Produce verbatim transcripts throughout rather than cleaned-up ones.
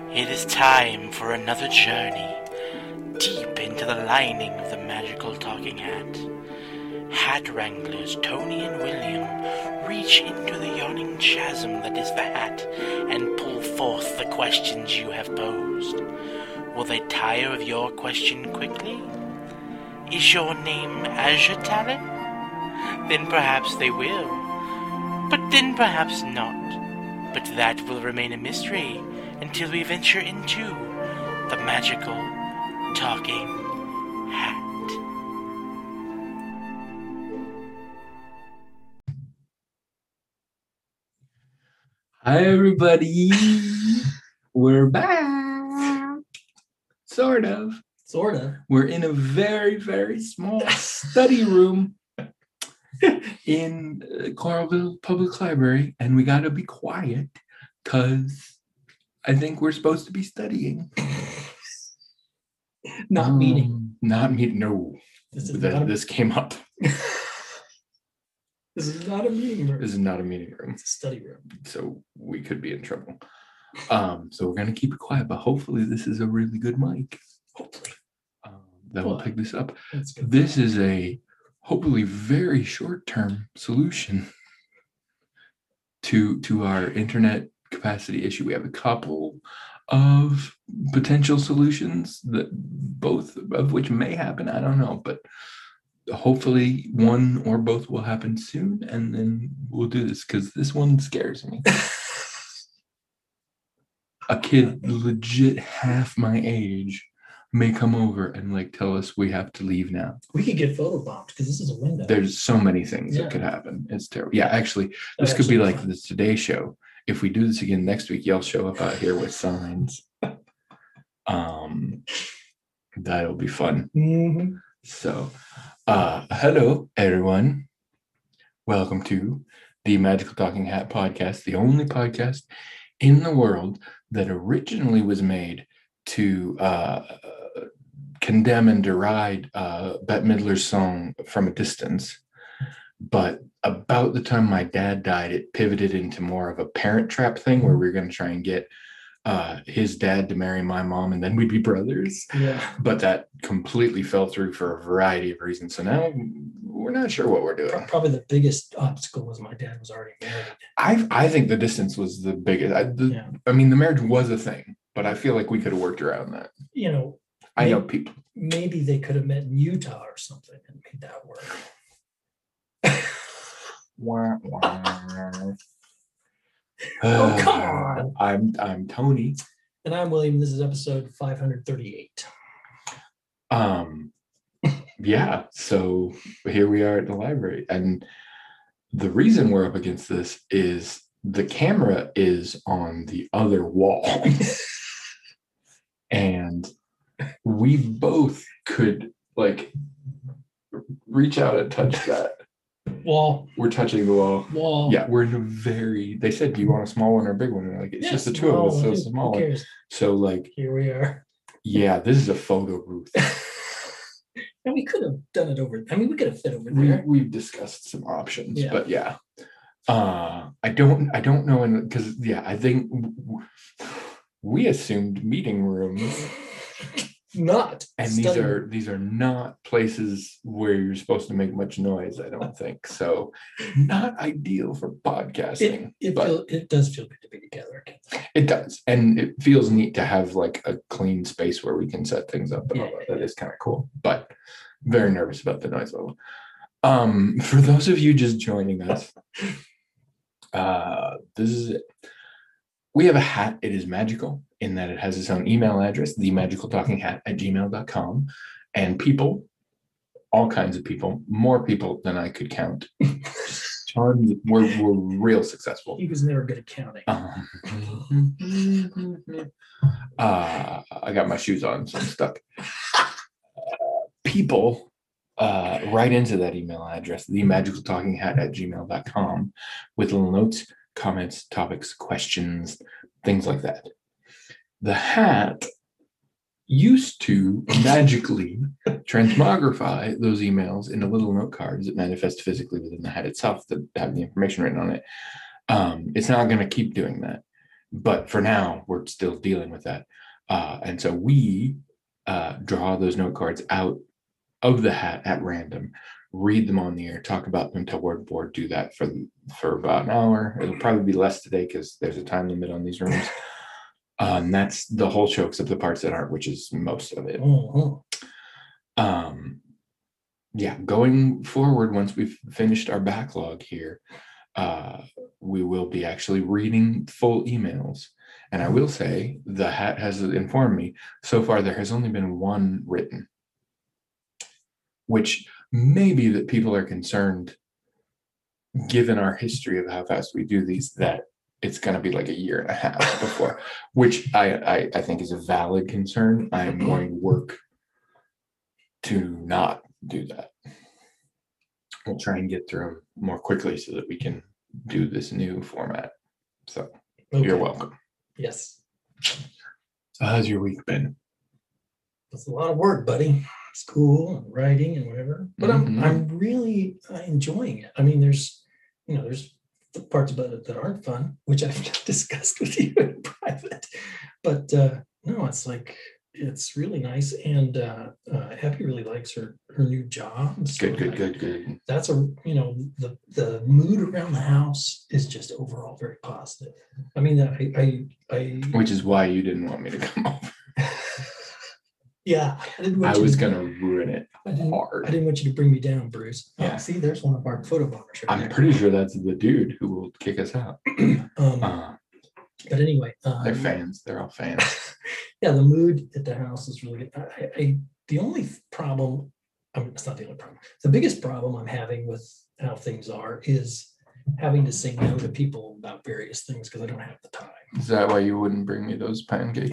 It is time for another journey deep into the lining of the magical talking hat. Hat wranglers Tony and William reach into the yawning chasm that is the hat and pull forth the questions you have posed. Will they tire of your question quickly? Is your name Azure Talon? Then perhaps they will, but then perhaps not. But that will remain a mystery until we venture into the magical talking hat. Hi everybody, we're back. Sort of. Sort of. We're in a very, very small study room in uh, Coralville Public Library, and we gotta be quiet because I think we're supposed to be studying. Not um, meeting. Not meeting. No, This is Th- not a, this came up. this is not a meeting room. This is not a meeting room, It's a study room. so we could be in trouble. Um, so we're gonna keep it quiet, but hopefully this is a really good mic. Hopefully. Um, that will pick this up. That's good. This is a hopefully very short-term solution to to our internet capacity issue. We have a couple of potential solutions that both of which may happen. I don't know, but hopefully one or both will happen soon, and then we'll do this because this one scares me. A kid legit half my age may come over and like tell us we have to leave now. We could get photobombed because this is a window. There's so many things Yeah. that could happen. It's terrible. Yeah, actually, That this could be actually like fun. the Today Show. If we do this again next week, y'all show up out here with signs. Um, that'll be fun. Mm-hmm. So, uh, hello everyone. Welcome to the Magical Talking Hat podcast, the only podcast in the world that originally was made to uh, condemn and deride uh, Bette Midler's song From a Distance. But about the time my dad died, it pivoted into more of a Parent Trap thing where we we're going to try and get uh, his dad to marry my mom and then we'd be brothers. Yeah. But that completely fell through for a variety of reasons. So now we're not sure what we're doing. Probably the biggest obstacle was my dad was already married. I I think the distance was the biggest. I, the, Yeah. I mean, the marriage was a thing, but I feel like we could have worked around that. You know, I know Maybe- people. maybe they could have met in Utah or something and made that work. Wah, wah. Oh, come on. I'm I'm Tony. And I'm William. This is episode five hundred thirty-eight. Um, yeah. So here we are at the library, and the reason we're up against this is the camera is on the other wall, and we both could like reach out and touch that. Wall. We're touching the wall. Wall. Yeah, we're in a very. They said, "Do you want a small one or a big one?" And we're like, it's Yeah, just the two of us, so small, it's a small Who one. cares? So like, Here we are. yeah, this is a photo booth. And we could have done it over. I mean, we could have fit over we there. we've discussed some options, Yeah. but yeah, uh, I don't I don't know, because yeah, I think w- w- we assumed meeting rooms, Not. and these study are room. these are not places where you're supposed to make much noise. I don't think so. Not ideal for podcasting, It, it, but feel, it does feel good to be together again. it does, and it feels neat to have like a clean space where we can set things up and all Yeah, that. yeah, That is kind of cool, but very nervous about the noise level. Um, for those of you just joining us, uh, this is it. We have a hat. It is magical in that it has its own email address, the magical talking hat at gmail dot com, and people, all kinds of people, more people than I could count. Tons. We're we're real successful. He was never good at counting. Um, uh, I got my shoes on, so I'm stuck. Uh, people uh, write into that email address, the magical talking hat at gmail dot com, with little notes, comments, topics, questions, things like that. The hat used to magically transmogrify those emails into little note cards that manifest physically within the hat itself that have the information written on it. Um, it's not going to keep doing that. but for now, we're still dealing with that. Uh, and so we uh, draw those note cards out of the hat at random, read them on the air, talk about them till word board, do that for for about an hour. It'll probably be less today because there's a time limit on these rooms. Um, that's the whole show except the parts that aren't, which is most of it. Mhm. Um, yeah, going forward, once we've finished our backlog here, uh, we will be actually reading full emails. And I will say, the hat has informed me so far there has only been one written, which may be that people are concerned, given our history of how fast we do these, that it's going to be like a year and a half before, which I, I, I think is a valid concern. I am going to work to not do that. We'll try and get through them more quickly so that we can do this new format. So Okay. you're welcome. Yes. So how's your week been? It's a lot of work, buddy. School and writing and whatever. But Mhm. I'm I'm really uh, enjoying it. I mean, there's you know, there's the parts about it that aren't fun, which I've discussed with you in private. But uh, no, it's like it's really nice, and uh, uh, Happy really likes her her new job. So Good, good, that- good, good. That's a you know the the mood around the house is just overall very positive. I mean, I I, I Which is why you didn't want me to come over. yeah, I didn't want I you was to- going to ruin it I didn't, hard. I didn't want you to bring me down, Bruce. Oh, Yeah. see, there's one of our photo bombers. Right I'm there. pretty sure that's the dude who will kick us out. Um, Uh, but anyway, um, they're fans. They're all fans. yeah, the mood at the house is really good. I, I, I the only problem, I mean, it's not the only problem. The biggest problem I'm having with how things are is having to say no to people about various things because I don't have the time. Is that why you wouldn't bring me those pancakes?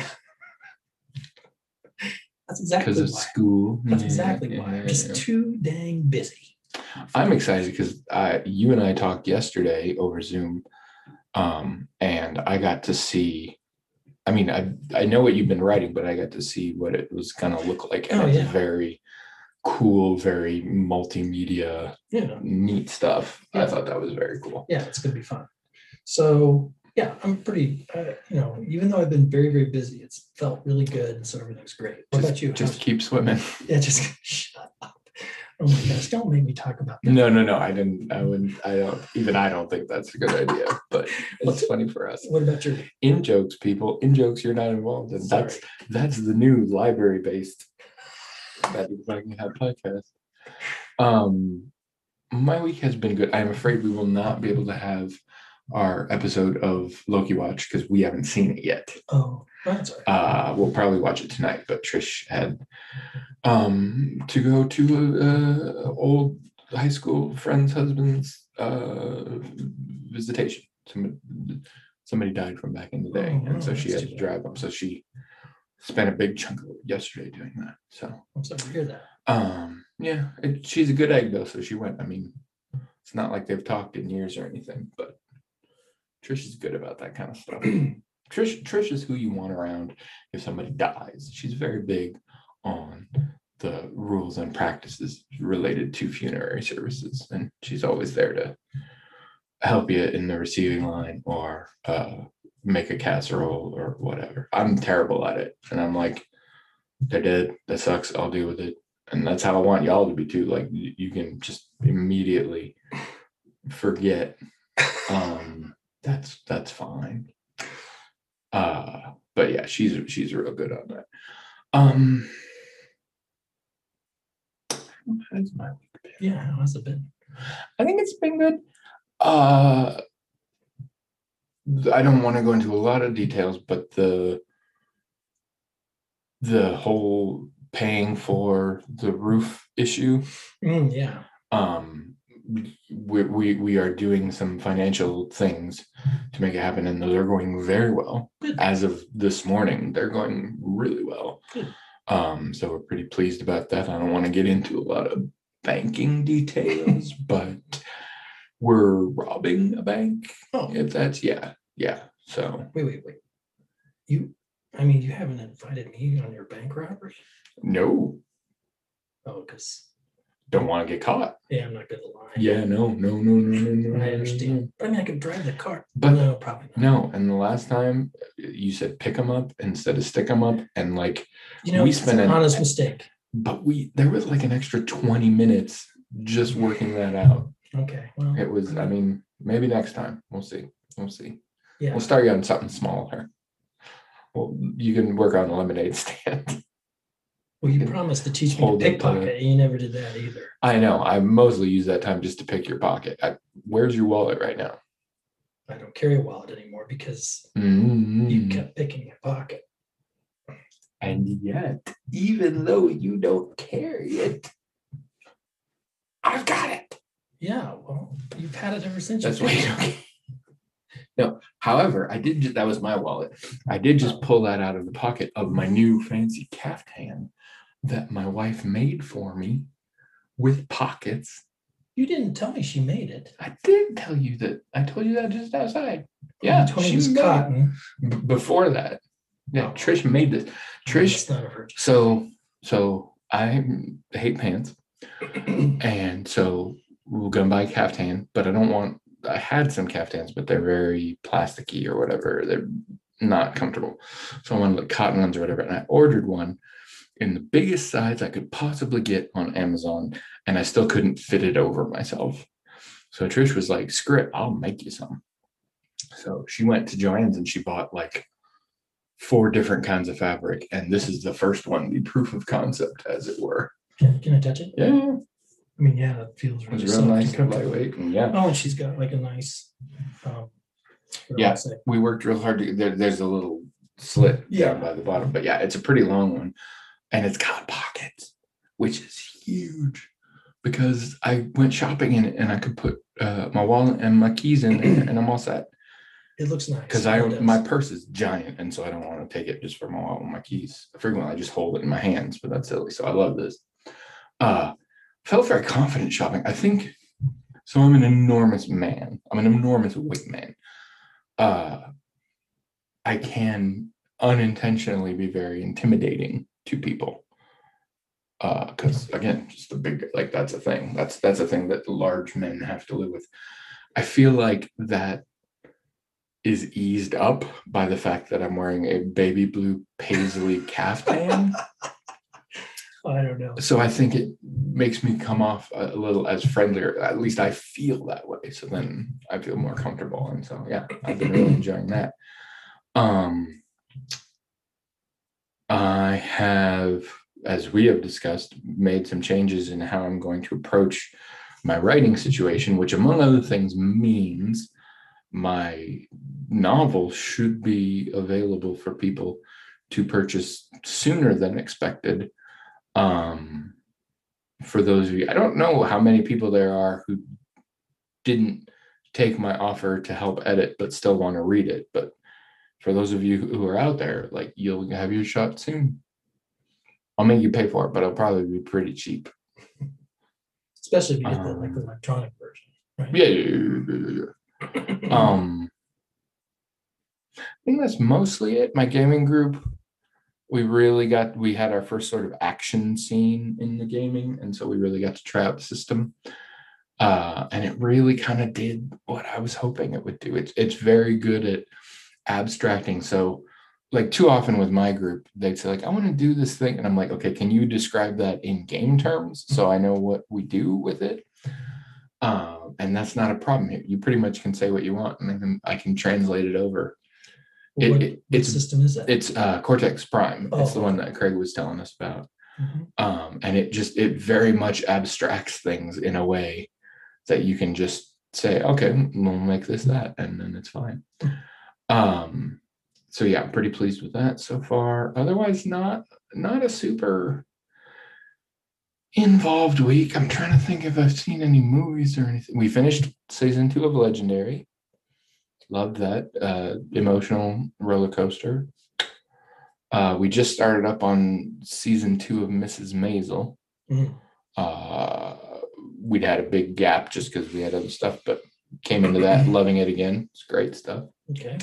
That's exactly Because of why. school. That's Yeah, exactly why. yeah, I'm just yeah. too dang busy. I'm excited because I, you and I talked yesterday over Zoom, um, and I got to see. I mean, I I know what you've been writing, but I got to see what it was gonna look like, and Oh, it's yeah. very cool, very multimedia, Yeah, neat stuff. I Yeah. thought that was very cool. yeah, it's gonna be fun. So yeah, I'm pretty. Uh, you know, even though I've been very very busy, it's felt really good, and so everything's great. What Just, about you? just How's- keep swimming. yeah, just shut up. Oh my gosh, don't make me talk about that. No, no, no. I didn't. I wouldn't. I don't. Even I don't think that's a good idea. But it's funny for us. What about your? In jokes, people. In jokes, you're not involved in. Sorry. That's that's the new library-based Magic Talking Hat podcast. Um, my week has been good. I'm afraid we will not be able to have our episode of Loki Watch because we haven't seen it yet. Oh, that's all right. Uh, we'll probably watch it tonight. But Trish had um to go to a, a old high school friend's husband's uh visitation. Somebody, somebody died from back in the day, Oh, and so wow, she that's had too to drive up. So she spent a big chunk of yesterday doing that. So I'm sorry to hear that. um yeah, it, she's a good egg though, so she went. I mean, it's not like they've talked in years or anything, but Trish is good about that kind of stuff. Trish Trish is who you want around if somebody dies. She's very big on the rules and practices related to funerary services, and she's always there to help you in the receiving line or uh, make a casserole or whatever. I'm terrible at it, and I'm like, they're dead. That sucks. I'll deal with it, and that's how I want y'all to be too. Like you you can just immediately forget. Um, that's that's fine. Uh, but yeah, she's she's real good on that. Um, how's my week been? Yeah, how has it been? I think it's been good. Uh, I don't want to go into a lot of details, but the the whole paying for the roof issue, Mm, yeah. um, we, we we are doing some financial things to make it happen, and those are going very well. Good. As of this morning, they're going really well. Good. Um, so we're pretty pleased about that. I don't want to get into a lot of banking details, but we're robbing a bank. Oh, If that's yeah, yeah. So wait, wait, wait. You, I mean, you haven't invited me on your bank robbery? no, Oh, because don't want to get caught. Yeah, I'm not good to lie. Yeah, no, no, no, no, no, no. I no, understand. no. But I mean, I could drive the car. But no, probably not. No, and the last time you said pick them up instead of stick them up, and like You know, we it's spent an an- honest mistake. but we there was like an extra twenty minutes just working that out. Okay, well, It was, I mean, maybe next time. We'll see. We'll see. yeah. We'll start you on something smaller. Well, you can work on a lemonade stand. Well, you promised to teach me to Hold it to pickpocket. You never did that either. I know. I mostly use that time just to pick your pocket. I, where's your wallet right now? I don't carry a wallet anymore because Mm. you kept picking my pocket. And yet, even though you don't carry it, I've got it. Yeah, well, you've had it ever since. That's you why you picked don't. it. No, however, I did. Just, that was my wallet. I did just pull that out of the pocket of my new fancy caftan that my wife made for me with pockets. You didn't tell me she made it. I did tell you that. I told you that just outside. Yeah, you told me she it was made it. cotton. B- before that. Yeah, Oh. Trish made this. Trish. It's not a virgin. So, so I hate pants, and so we're gonna buy a caftan, but I don't want. I had some caftans, but they're very plasticky or whatever. They're not comfortable. So I wanted like cotton ones or whatever, and I ordered one in the biggest size I could possibly get on Amazon, and I still couldn't fit it over myself. So Trish was like, "Screw it, I'll make you some." So she went to Joann's and she bought like four different kinds of fabric, and this is the first one, the proof of concept, as it were. Can, can I touch it? Yeah, I mean, yeah, it feels it really was real soft nice and and comfortable. lightweight, and yeah, Oh, and she's got like a nice. Um, what do I Yeah. say? we worked real hard to. There, there's a little slit Yeah. down by the bottom, but yeah, it's a pretty long one, and it's got pockets, which is huge, because I went shopping in it and I could put uh, my wallet and my keys in there, and I'm all set. It looks nice. Because It I does. my purse is giant, and so I don't want to take it just for my wallet and my keys. Frequently, I just hold it in my hands, but that's silly. So I love this. Uh, felt very confident shopping. I think so. I'm an enormous man. I'm an enormous weight man. Uh, I can unintentionally be very intimidating to people. Uh, because again, just the big like that's a thing. That's that's a thing that large men have to live with. I feel like that is eased up by the fact that I'm wearing a baby blue paisley caftan. I don't know. So I think it makes me come off a little as friendlier. At least I feel that way. So then I feel more comfortable. And so yeah, I've been really enjoying that. Um, I have, as we have discussed, made some changes in how I'm going to approach my writing situation, which among other things means my novel should be available for people to purchase sooner than expected. Um, for those of you, I don't know how many people there are who didn't take my offer to help edit, but still want to read it. But for those of you who are out there, like, you'll have your shot soon. I'll make you pay for it, but it'll probably be pretty cheap. Especially if you get the Um, like the electronic version, right? Yeah, yeah, yeah, yeah, yeah. Um, I think that's mostly it. My gaming group, we really got, we had our first sort of action scene in the gaming, and so we really got to try out the system. Uh, and it really kind of did what I was hoping it would do. It's it's very good at abstracting. So, like, too often with my group, they'd say like, I want to do this thing, and I'm like, okay, can you describe that in game terms so I know what we do with it? Um, and that's not a problem here. You pretty much can say what you want, and I can I can translate it over. It- what, it- what it's- system is that? It's uh, Cortex Prime. It's the Oh, one okay. that Craig was telling us about. Mhm. Um, and it just, it very much abstracts things in a way that you can just say, okay, we'll make this that, and then it's fine. Um, so yeah, I'm pretty pleased with that so far. Otherwise, not not a super involved week. I'm trying to think if I've seen any movies or anything. We finished season two of Legendary. Loved that. Uh, emotional roller coaster. Uh, we just started up on season two of Missus Maisel. Mhm. Uh, we'd had a big gap just because we had other stuff, but came into that loving it again. It's great stuff. Okay.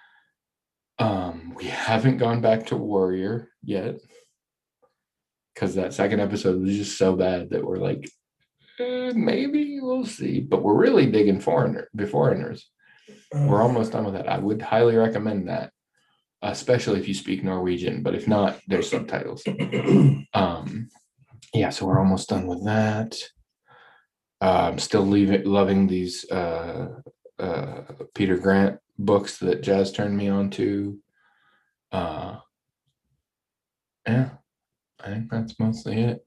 Um, we haven't gone back to Warrior yet because that second episode was just so bad that we're like, Eh, maybe we'll see. But we're really digging foreigner, foreigners. We're Uh, almost done with that. I would highly recommend that, especially if you speak Norwegian. But if not, there's subtitles. Um, yeah, so we're almost done with that. Uh, I'm still leaving, loving these uh, uh, Peter Grant books that Jazz turned me on to. Uh, yeah, I think that's mostly it.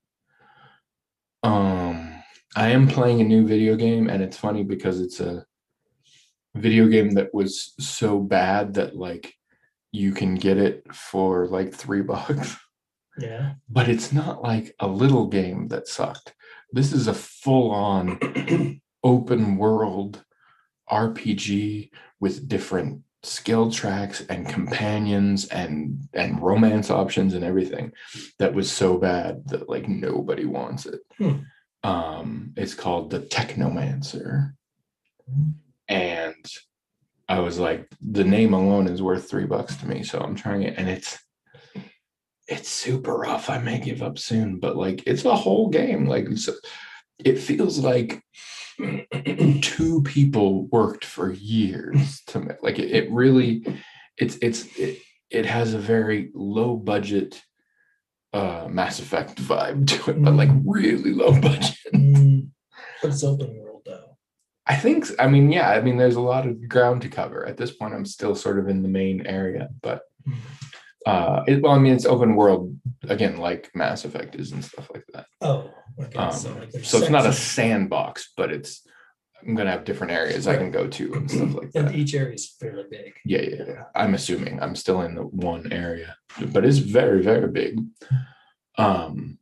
Um, I am playing a new video game, and it's funny because it's a video game that was so bad that like you can get it for like three bucks. yeah. But it's not like a little game that sucked. This is a full-on open world R P G with different skill tracks and companions and and romance options and everything that was so bad that like nobody wants it. Hmm. Um, it's called The Technomancer. And I was like, the name alone is worth three bucks to me. So I'm trying it, and it's it's super rough. I may give up soon, but like it's a whole game. Like it's, it feels like two people worked for years to make like it, it really it's it's it, it has a very low budget uh Mass Effect vibe to it, but like really low budget. Mm, but it's open world though. I think I mean yeah I mean there's a lot of ground to cover. At this point I'm still sort of in the main area, but Mm. uh it, well I mean it's open world again like Mass Effect is and stuff like that. Oh, okay. Um, so like there's so it's not a sections, sandbox, but it's I'm gonna have different areas I can go to and stuff like and that. each area is fairly big. Yeah, yeah, yeah. I'm assuming I'm still in the one area, but it's very, very big. Um,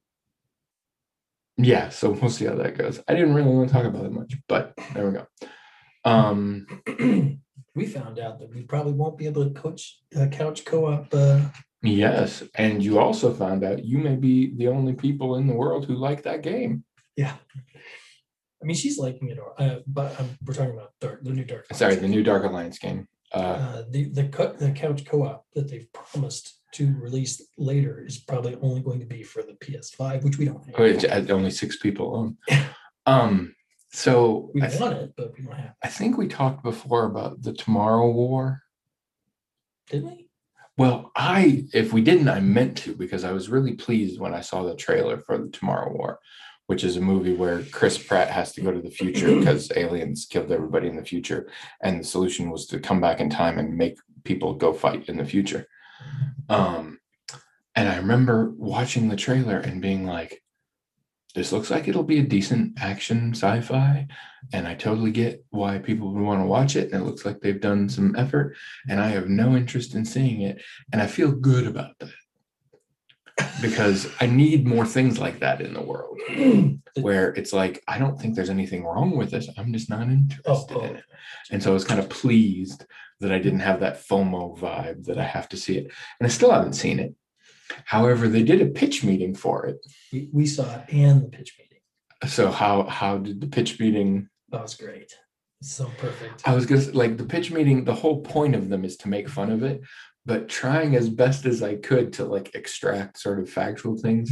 yeah, so we'll see how that goes. I didn't really want to talk about it much, but there we go. Um, We found out that we probably won't be able to coach uh, couch co-op. Uh, yes, and you also found out you may be the only people in the world who like that game. yeah. I mean, she's liking it, uh, but um, we're talking about dark, the new Dark. Sorry, the new Dark Alliance game. Uh, Uh, the the co- the couch co-op that they've promised to release later is probably only going to be for the P S five, which we don't have. which had only six people on. Um, so We I, th- want it, but we don't have it. I think we talked before about the Tomorrow War. Didn't we? Well, I, if we didn't, I meant to, because I was really pleased when I saw the trailer for the Tomorrow War, which is a movie where Chris Pratt has to go to the future because aliens killed everybody in the future. And the solution was to come back in time and make people go fight in the future. Um, and I remember watching the trailer and being like, this looks like it'll be a decent action sci-fi, and I totally get why people would want to watch it, and it looks like they've done some effort, and I have no interest in seeing it, and I feel good about that because I need more things like that in the world where it's like, I don't think there's anything wrong with this, I'm just not interested Oh, oh. in it. And so I was kind of pleased that I didn't have that FOMO vibe that I have to see it, and I still haven't seen it. However, they did a pitch meeting for it. We, we saw it and the pitch meeting. So how how did the pitch meeting? That was great. It's so perfect. I was gonna like the pitch meeting. The whole point of them is to make fun of it, but trying as best as I could to like extract sort of factual things.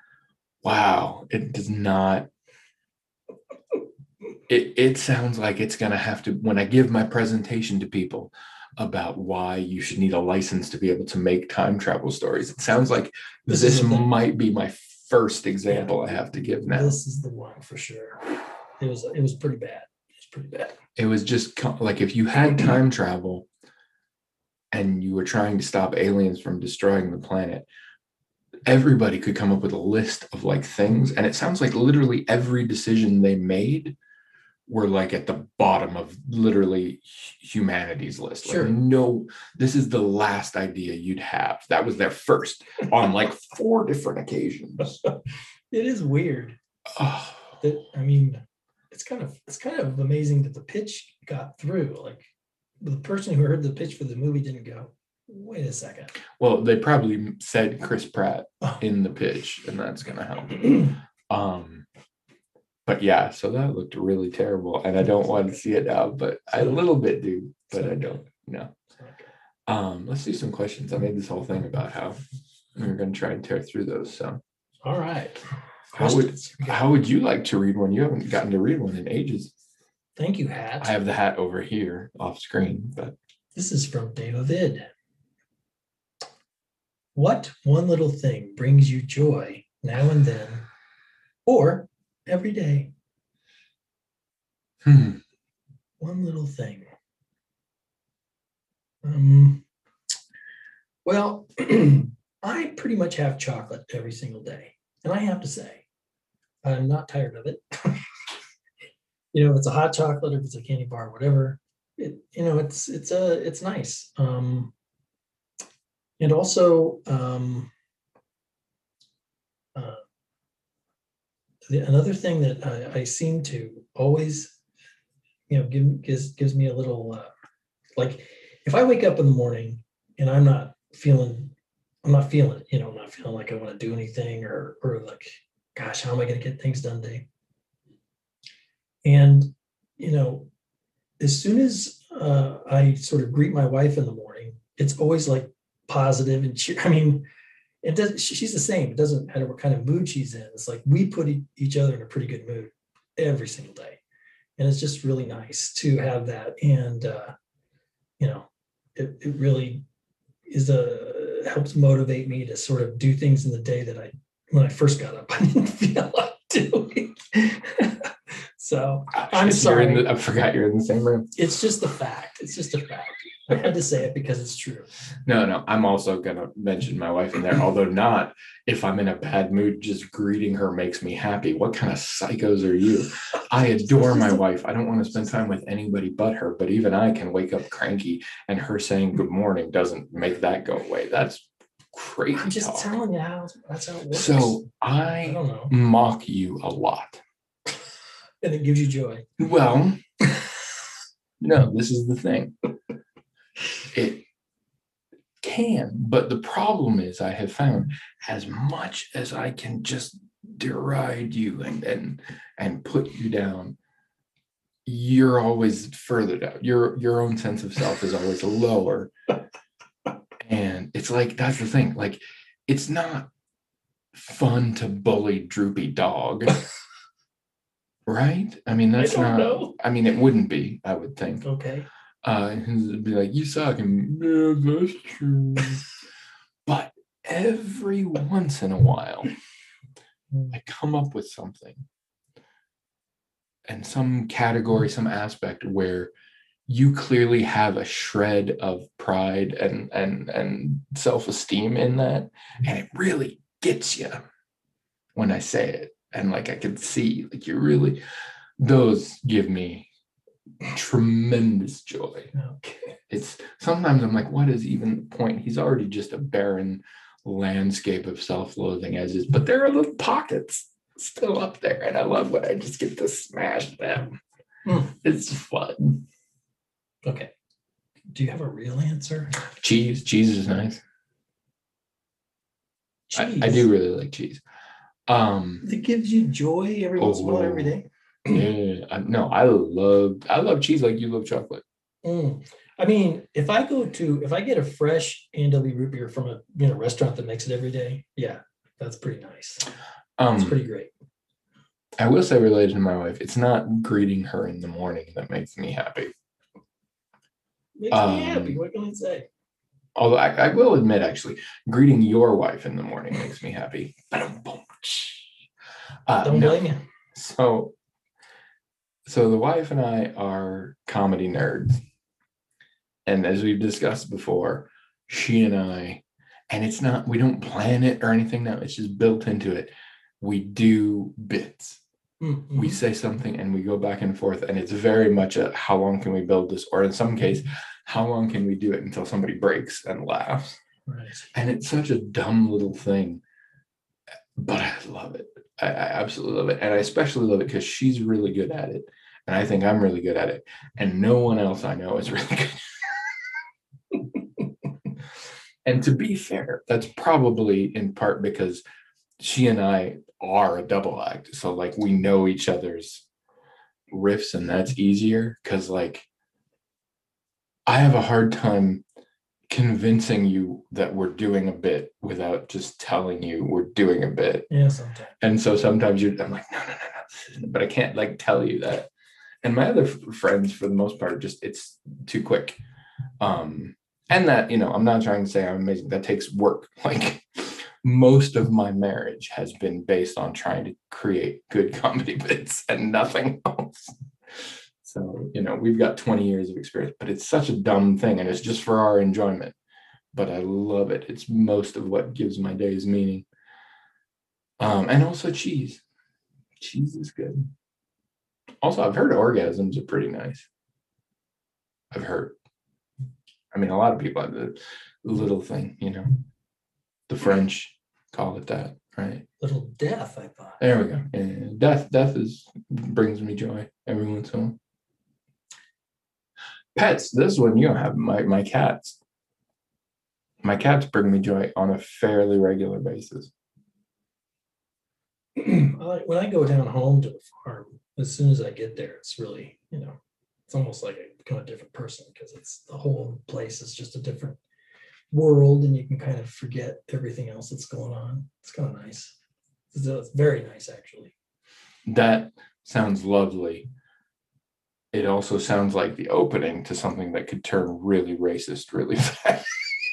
Wow, it does not. It it sounds like it's gonna have to when I give my presentation to people about why you should need a license to be able to make time travel stories. It sounds like This this, is the thing. might be my first example I have to give now. This is the one for sure. It was it was pretty bad. It was pretty bad. It was just co- like if you had time travel and you were trying to stop aliens from destroying the planet, everybody could come up with a list of like things. And it sounds like literally every decision they made were like at the bottom of literally humanity's list. Sure. Like, no, this is the last idea you'd have. That was their first on like four different occasions. It is weird. Oh, That I mean, it's kind of it's kind of amazing that the pitch got through. Like the person who heard the pitch for the movie didn't go, wait a second. well, they probably said Chris Pratt Oh. in the pitch, and that's gonna help. Um, but yeah, so that looked really terrible, and I don't want to see it now, but I a little bit do, but I don't. No. Um, let's do some questions. I made this whole thing about how we were going to try and tear through those. So, All right. How would questions. We got- how would you like to read one? You haven't gotten to read one in ages. Thank you, Hat. I have the hat over here off screen, but This is from David. What one little thing brings you joy now and then, or every day? hmm, One little thing. Um, well, I pretty much have chocolate every single day. And I have to say, I'm not tired of it. You know, if it's a hot chocolate, if it's a candy bar, whatever, it, you know, it's, it's a, it's nice. Um, and also, um, uh, the, another thing that I, I seem to always, you know, give, gives, gives me a little, uh, like, if I wake up in the morning and I'm not feeling, I'm not feeling it, you know, I'm not feeling like I want to do anything or, or like, gosh, how am I going to get things done today? And, you know, as soon as uh, I sort of greet my wife in the morning, it's always like positive and cheer. I mean, it does, she's the same. It doesn't matter what kind of mood she's in. It's like we put e- each other in a pretty good mood every single day. And it's just really nice to have that. And, uh, you know, it, it really is a, helps motivate me to sort of do things in the day that I, when I first got up, I didn't feel like doing. So I'm You're sorry. in the, I forgot you're in the same room. It's just a fact. It's just a fact. I had to say it because it's true. No, no, I'm also gonna mention my wife in there, although not if I'm in a bad mood, just greeting her makes me happy. What kind of psychos are you? I adore my wife. I don't want to spend time with anybody but her, but even I can wake up cranky and her saying good morning doesn't make that go away. That's crazy I'm just talk. telling you how that's how it works. So I I don't know. mock you a lot. And it gives you joy. Well, no, this is the thing. It can, but the problem is I have found as much as I can just deride you and and and put you down, you're always further down. Your your own sense of self is always lower. And it's like that's the thing. Like it's not fun to bully droopy dog. Right? I mean, that's I don't not know. I mean, it wouldn't be, I would think. Okay. Uh, and be like, you suck, and yeah, that's true. But every once in a while, I come up with something and some category, some aspect where you clearly have a shred of pride and and and self-esteem in that, and it really gets you when I say it, and like I can see, like you really, those give me tremendous joy. Okay. It's sometimes I'm like, what is even the point? He's already just a barren landscape of self-loathing as is, but there are little pockets still up there, and I love when I just get to smash them. Mm. It's fun. Okay. Do you have a real answer? Cheese, cheese is nice. I, Cheese. I do really like cheese. Um, It gives you joy every once in a while, every day. yeah, I, no, I love I love cheese like you love chocolate. Mm. I mean, if I go to, if I get a fresh A and W root beer from a you know restaurant that makes it every day, yeah, that's pretty nice. It's Um, pretty great. I will say, related to my wife, it's not greeting her in the morning that makes me happy. Makes um, me happy. What can I say? Although I, I will admit, actually, greeting your wife in the morning makes me happy. Uh, Don't no. blame you. So, so the wife and I are comedy nerds, and as we've discussed before, she and I, and it's not, we don't plan it or anything. No, it's just built into it. We do bits. Mm-hmm. We say something and we go back and forth, and it's very much a how long can we build this, or in some case, how long can we do it until somebody breaks and laughs. Right. And it's such a dumb little thing, but I love it. I, I absolutely love it. And I especially love it because she's really good at it, and I think I'm really good at it, and no one else I know is really good. And to be fair, that's probably in part because she and I are a double act. So like we know each other's riffs, and that's easier because like I have a hard time convincing you that we're doing a bit without just telling you we're doing a bit. Yeah, sometimes. And so sometimes you're, I'm like, no, no, no, no, this isn't, but I can't like tell you that. And my other f- friends, for the most part, just it's too quick. Um, and that, you know, I'm not trying to say I'm amazing. That takes work. Like most of my marriage has been based on trying to create good comedy bits and nothing else. So, you know, we've got twenty years of experience, but it's such a dumb thing and it's just for our enjoyment. But I love it. It's most of what gives my days meaning. Um, and also cheese. Cheese is good. Also, I've heard orgasms are pretty nice. I've heard. I mean, a lot of people have the little thing, you know. The French call it that, right? Little death, I thought. There we go. And death, death is brings me joy every once in a while. Pets, this one you don't have. My my cats. My cats bring me joy on a fairly regular basis. I- when I go down home to the farm, as soon as I get there, it's really, you know, it's almost like I become a different person because it's the whole place is just a different world and you can kind of forget everything else that's going on. It's kind of nice. It's, it's very nice, actually. That sounds lovely. It also sounds like the opening to something that could turn really racist really fast.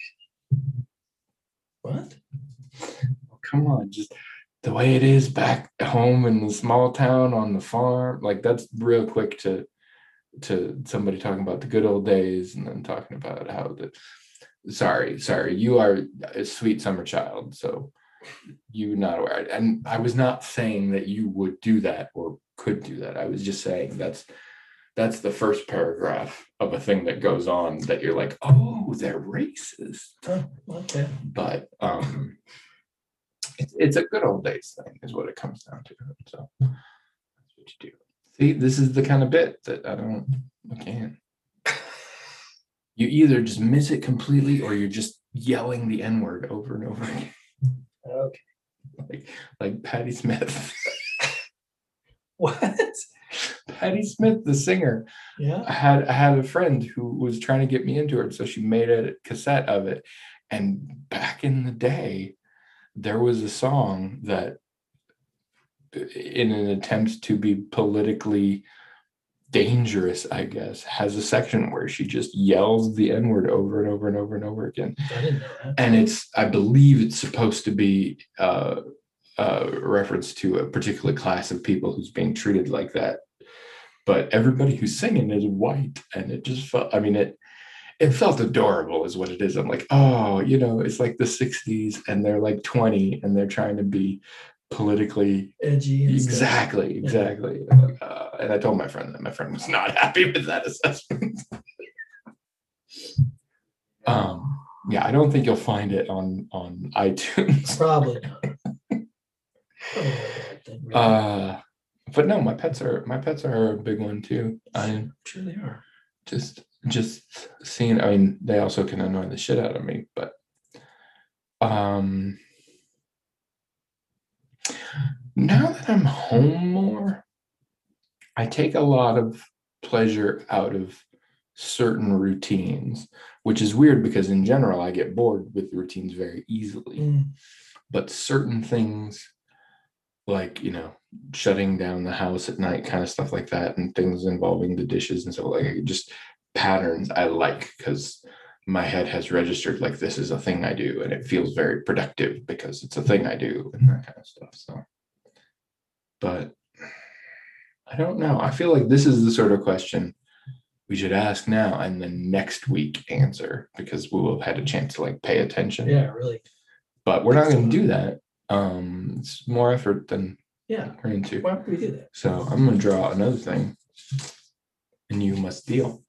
What? Oh, come on, just the way it is back home in the small town on the farm, like that's real quick to to somebody talking about the good old days and then talking about how the sorry, sorry, you are a sweet summer child, so you're not aware. And I was not saying that you would do that or could do that. I was just saying that's that's the first paragraph of a thing that goes on that you're like, oh, they're racist. Oh, okay. But um it's, it's a good old days thing is what it comes down to. So that's what you do. See, this is the kind of bit that I don't I can't. You either just miss it completely or you're just yelling the N-word over and over again. Okay. Like like Patti Smith. What? Patti Smith, the singer. Yeah. I had I had a friend who was trying to get me into it, so she made a cassette of it. And back in the day, there was a song that, in an attempt to be politically dangerous, I guess, has a section where she just yells the N-word over and over and over and over again. I didn't know that. And it's, I believe it's supposed to be uh, a reference to a particular class of people who's being treated like that. But everybody who's singing is white. And it just felt, I mean, it, it felt adorable is what it is. I'm like, oh, you know, it's like the sixties and they're like twenty and they're trying to be politically Edgy. And exactly, stuff. exactly. Yeah. Uh, and I told my friend that my friend was not happy with that assessment. um, yeah, I don't think you'll find it on on iTunes. Probably not. Probably not a bad thing, really. Uh, but no, my pets are my pets are a big one too. I'm sure they are. just just seeing. I mean, they also can annoy the shit out of me, but um. Now that I'm home more, I take a lot of pleasure out of certain routines, which is weird because in general, I get bored with routines very easily. Mm. But certain things like, you know, shutting down the house at night, kind of stuff like that, and things involving the dishes and so like just patterns I like because my head has registered like this is a thing I do and it feels very productive because it's a thing I do and that kind of stuff. So, but I don't know. I feel like this is the sort of question we should ask now and then next week answer because we will have had a chance to like pay attention. Yeah, really. But we're not going to do that. Um, it's more effort than Yeah. we're into. Why don't we do that? So I'm going to draw another thing and you must deal.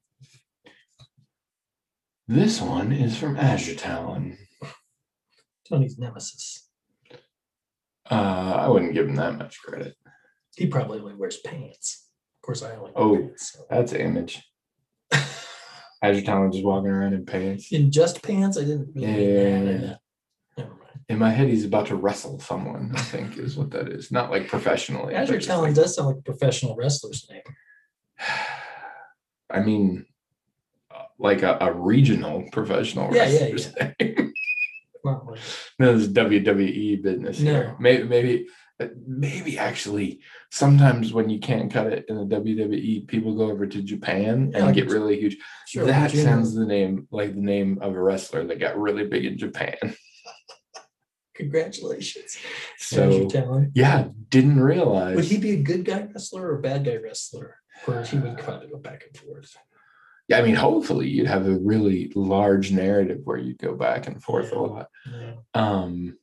This one is from Azure Talon. Tony's nemesis. Uh, I wouldn't give him that much credit. He probably only wears pants. Of course, I only wear Oh. pants. So. That's an image. Azure Talon just walking around in pants. In just pants, I didn't really mean that. I Yeah. meant- Never mind. In my head, he's about to wrestle someone, I think is what that is. Not like professionally. but Azure just Talon like- does sound like a professional wrestler's name. I mean, uh, like a, a regional professional Yeah, yeah, wrestler's name. Not like, No, this is W W E business here. No. Maybe, maybe, maybe actually, sometimes when you can't cut it in the W W E, people go over to Japan Yeah, and like get a- really huge. sure, That Junior- sounds the name like the name of a wrestler that got really big in Japan. Congratulations. So Andrew Talon. yeah, didn't realize. Would he be a good guy wrestler or a bad guy wrestler? Or he would kind of go back and forth? Yeah, I mean, hopefully you'd have a really large narrative where you go back and forth Yeah. a lot. Yeah. Um,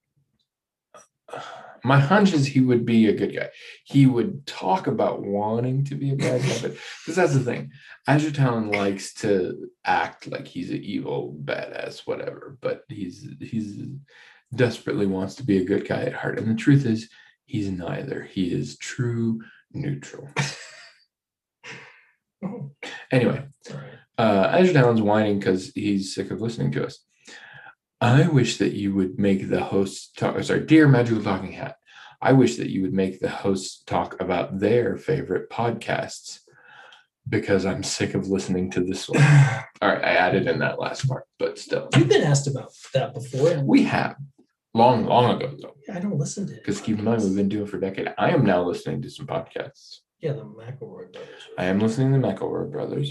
my hunch is he would be a good guy. He would talk about wanting to be a bad guy, but because that's the thing, Azure Talon likes to act like he's an evil badass, whatever. But he's he's desperately wants to be a good guy at heart, and the truth is, he's neither. He is true neutral. Oh, Anyway, all right. uh, Azure Talon's whining because he's sick of listening to us. I wish that you would make the hosts talk. Sorry, dear Magical Talking Hat, I wish that you would make the hosts talk about their favorite podcasts because I'm sick of listening to this one. All right, I added in that last part, but still, You've been asked about that before. and we have long, long ago though. I don't listen to it. Because keep in mind, we've been doing it for a decade. I am now listening to some podcasts. Yeah, the McElroy brothers. I am listening to the McElroy brothers.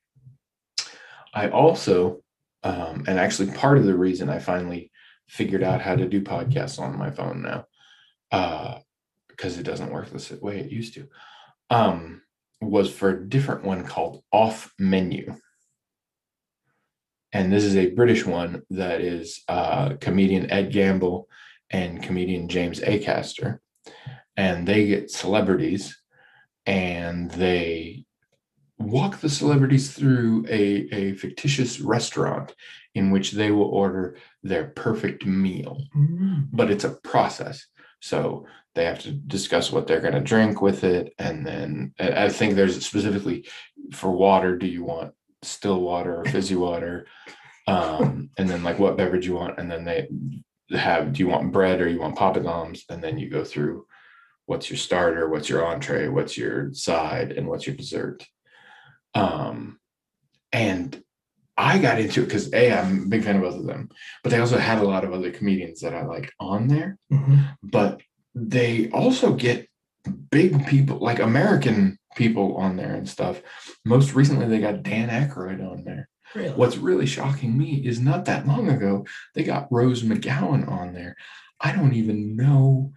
I also, um, and actually part of the reason I finally figured out how to do podcasts on my phone now, uh, because it doesn't work the way it used to, um, was for a different one called Off Menu. And this is a British one that is uh, comedian Ed Gamble and comedian James Acaster. And they get celebrities and they walk the celebrities through a, a fictitious restaurant in which they will order their perfect meal. Mm. But it's a process. So they have to discuss what they're going to drink with it. And then I think there's specifically for water, do you want still water or fizzy water? Um, and then like what beverage you want. And then they have, do you want bread or you want poppadoms? And then you go through what's your starter, what's your entree, what's your side, and what's your dessert. Um, and I got into it because A, I'm a big fan of both of them, but they also had a lot of other comedians that I like on there. Mm-hmm. But they also get big people, like American people on there and stuff. Most recently, they got Dan Aykroyd on there. Really? What's really shocking me is not that long ago, they got Rose McGowan on there. I don't even know.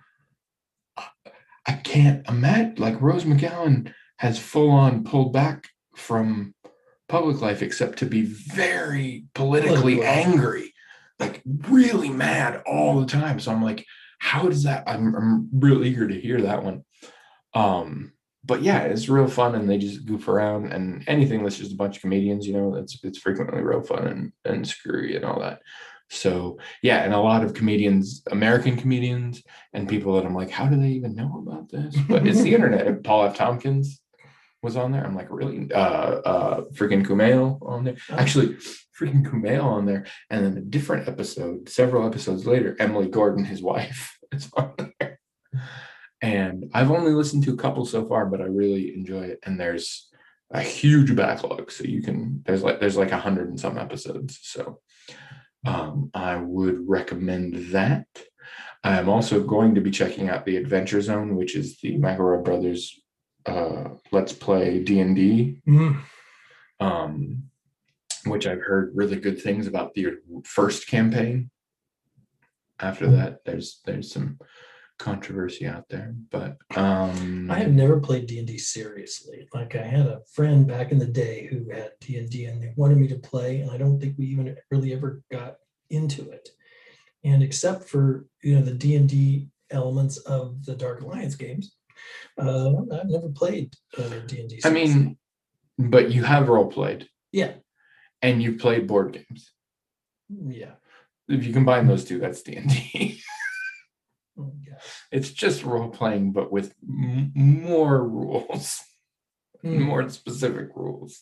I can't imagine, like Rose McGowan has full on pulled back from public life except to be very politically Political. angry, like really mad all the time. So I'm like, how does that, I'm, I'm real eager to hear that one. Um, but yeah, it's real fun and they just goof around, and anything that's just a bunch of comedians, you know, it's, it's frequently real fun and, and screwy and all that. So yeah, and a lot of comedians, American comedians, and people that I'm like, how do they even know about this? But it's the internet. Paul F. Tompkins was on there. I'm like, really? Uh, uh, freaking Kumail on there. Actually, freaking Kumail on there. And then a different episode, several episodes later, Emily Gordon, his wife, is on there. And I've only listened to a couple so far, but I really enjoy it. And there's a huge backlog, so you can. There's like there's like a hundred and some episodes. So. Um, I would recommend that. I'm also going to be checking out the Adventure Zone, which is the McElroy Brothers uh, Let's Play D and D, Mm. um, which I've heard really good things about the first campaign. After that, there's there's some controversy out there, but um, I have never played D and D seriously. Like I had a friend back in the day who had D and D and they wanted me to play, and I don't think we even really ever got into it. And except for, you know, the D and D elements of the Dark Alliance games, uh, I've never played uh, D and D. I mean, but you have role played. Yeah. And you've played board games. Yeah. If you combine those two, that's D and D. Oh, yeah. It's just role playing, but with m- more rules, Mm. more specific rules.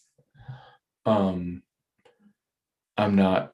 Um, I'm not.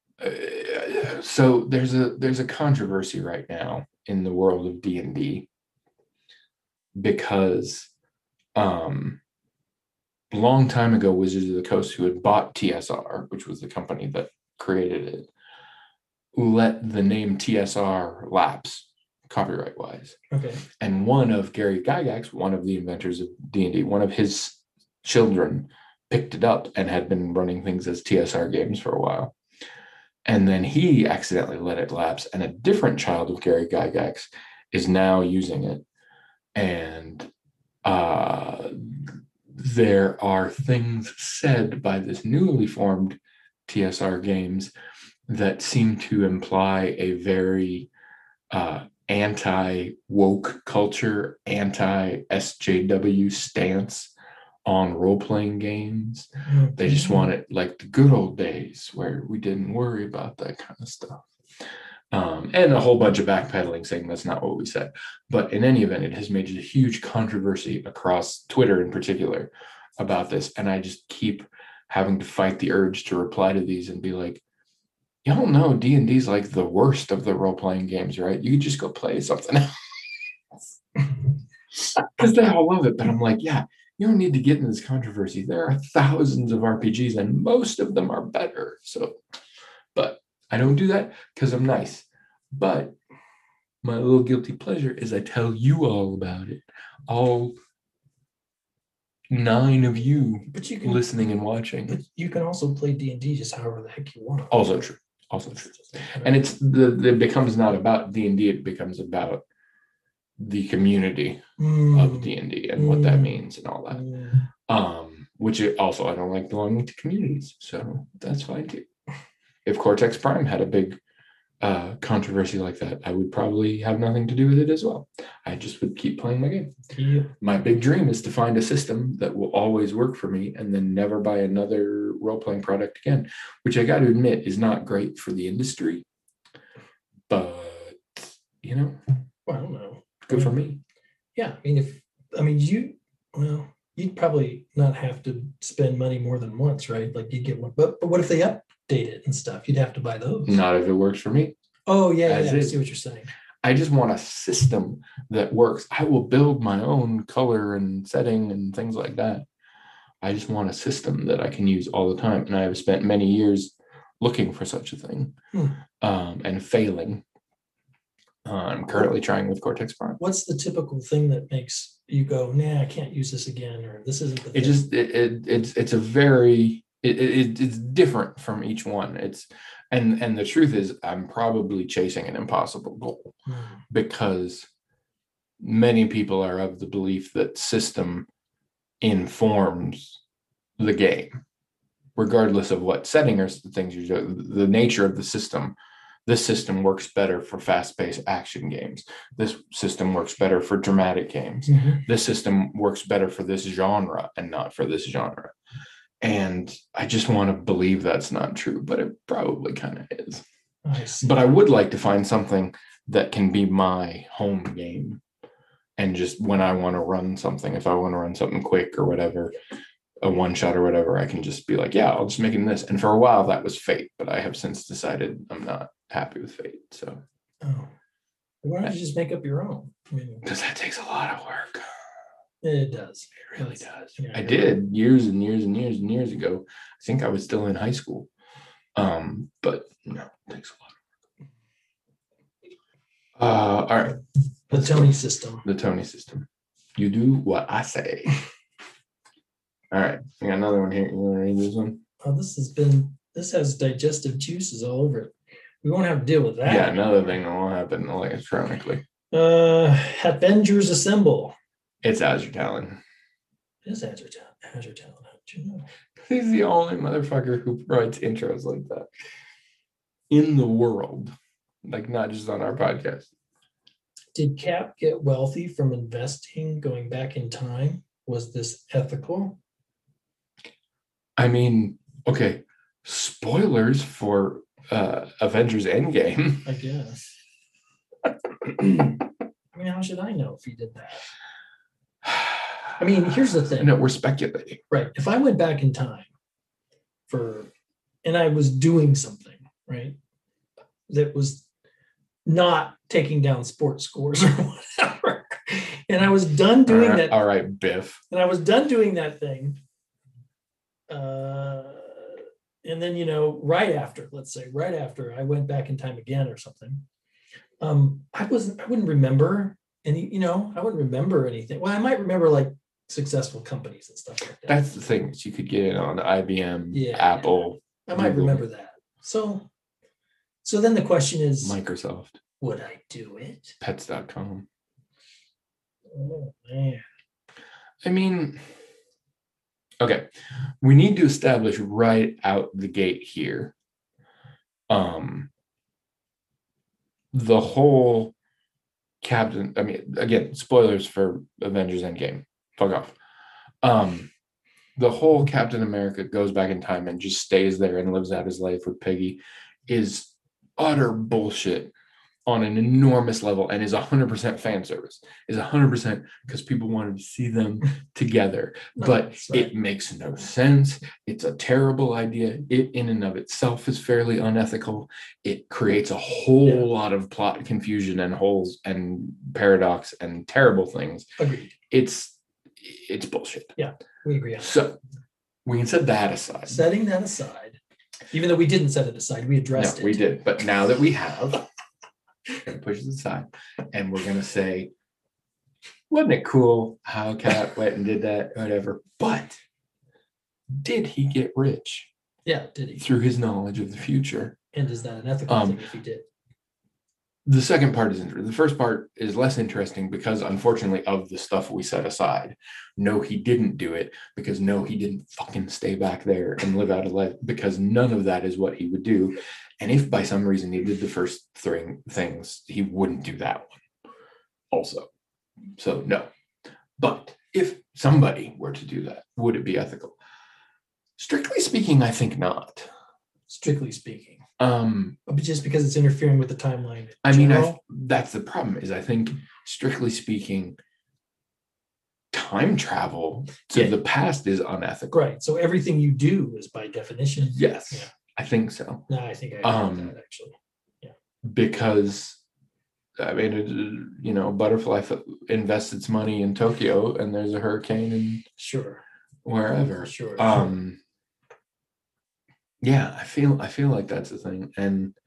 Uh, so there's a there's a controversy right now in the world of D and D because, um, a long time ago, Wizards of the Coast, who had bought T S R, which was the company that created it, let the name T S R lapse copyright wise. Okay. And one of Gary Gygax, one of the inventors of D and D, one of his children picked it up and had been running things as T S R games for a while. And then he accidentally let it lapse, and a different child of Gary Gygax is now using it. And uh, there are things said by this newly formed T S R Games that seem to imply a very uh, anti-woke culture, anti-S J W stance on role-playing games. Okay. They just want it like the good old days where we didn't worry about that kind of stuff. Um, and a whole bunch of backpedaling saying that's not what we said. But in any event, it has made a huge controversy across Twitter in particular about this. And I just keep having to fight the urge to reply to these and be like, y'all know D and D is like the worst of the role-playing games, right? You could just go play something else. Because they all love it. But I'm like, yeah, you don't need to get in this controversy. There are thousands of R P Gs and most of them are better. So, but I don't do that because I'm nice. But my little guilty pleasure is I tell you all about it. All nine of you But you can listening and watching. But you can also play D and D just however the heck you want. Also true. Also true. And it's the it becomes not about D and D, it becomes about the community mm. of D and D and mm. what that means and all that. Mm. Um, which it also I don't like belonging to communities, so that's fine too. If Cortex Prime had a big uh, controversy like that, I would probably have nothing to do with it as well. I just would keep playing my game. Yeah. My big dream is to find a system that will always work for me and then never buy another role-playing product again, which I got to admit is not great for the industry. But, you know, well, I don't know. Good I mean, for me. Yeah. I mean, if, I mean, you, well, you'd probably not have to spend money more than once, right? Like you get one, but, but what if they update it and stuff? You'd have to buy those. Not if it works for me. Oh, yeah. As yeah. I is. see what you're saying. I just want a system that works. I will build my own color and setting and things like that. I just want a system that I can use all the time. And I have spent many years looking for such a thing hmm. um, and failing. Uh, I'm currently trying with Cortex Prime. What's the typical thing that makes you go, nah, I can't use this again, or this isn't the It thing? just, it, it, it's, it's a very, it, it, it's different from each one. It's, and, and the truth is I'm probably chasing an impossible goal hmm. because many people are of the belief that system informs the game, regardless of what setting or things you do. The nature of the system. This system works better for fast-paced action games. This system works better for dramatic games. Mm-hmm. This system works better for this genre and not for this genre. And I just want to believe that's not true, but it probably kind of is. I see. But I would like to find something that can be my home game. And just when I want to run something, if I want to run something quick or whatever, a one shot or whatever, I can just be like, yeah, I'll just make it in this. And for a while that was Fate, but I have since decided I'm not happy with Fate. So oh. Why don't you just make up your own? I mean, because that takes a lot of work. It does. It really does. Yeah, I did years and years and years and years ago. I think I was still in high school. Um, but no, it takes a lot of work. Uh, all right. The Tony system. The Tony system. You do what I say. All right. I got another one here. You want to read this one? Oh, this has been, this has digestive juices all over it. We won't have to deal with that. Yeah, another thing that will happen electronically. Uh, Avengers Assemble. It's Azure Talon. It is Azure Talon. Azure Talon. How did you know? He's the only motherfucker who writes intros like that in the world. Like, not just on our podcast. Did Cap get wealthy from investing going back in time? Was this ethical? I mean, okay, spoilers for uh, Avengers Endgame. I guess. I mean, how should I know if he did that? I mean, here's the thing. No, we're speculating. Right. If I went back in time for, and I was doing something, right, that was not taking down sports scores or whatever, and I was done doing all right, that. All right, Biff. And I was done doing that thing. uh, and then, you know, right after, let's say, right after I went back in time again or something, um, I wasn't, I wouldn't remember any, you know, I wouldn't remember anything. Well, I might remember like successful companies and stuff like that. That's the thing. You could get it on I B M, Yeah, Apple. I might Google, remember that. So, so then the question is, Microsoft, would I do it? pets dot com. Oh man. I mean, okay, we need to establish right out the gate here. Um, the whole Captain, I mean, again, spoilers for Avengers Endgame. Fuck off. Um, the whole Captain America goes back in time and just stays there and lives out his life with Peggy is utter bullshit on an enormous level, and is one hundred percent fan service. Is one hundred percent because people wanted to see them together. No, But that's right. it makes no sense. It's a terrible idea. It in and of itself is fairly unethical. It creates a whole Yeah. lot of plot confusion and holes and paradox and terrible things. Agreed. It's it's bullshit. We agree on that. So we can set that aside. Setting that aside, even though we didn't set it aside, we addressed No, it. we did. But now that we have, we're gonna push it aside and we're gonna say, wasn't it cool how Cap went and did that, whatever? But did he get rich Yeah, did he? through his knowledge of the future? And is that an ethical Um, thing if he did? The second part is interesting. The first part is less interesting because, unfortunately, of the stuff we set aside. No, he didn't do it because no, he didn't fucking stay back there and live out a life because none of that is what he would do. And if by some reason he did the first three things, he wouldn't do that one also. So no. But if somebody were to do that, would it be ethical? Strictly speaking, I think not. Strictly speaking. Um, But just because it's interfering with the timeline. in I mean, I, general? that's the problem is I think, strictly speaking, time travel to Yeah. the past is unethical. Right. So everything you do is by definition. Yes, Yeah. I think so. No, I think I agree Um, with that actually. Because, I mean, it, you know, Butterfly f- invests its money in Tokyo and there's a hurricane in Sure. wherever. Sure. Um, yeah, I feel I feel like that's the thing. And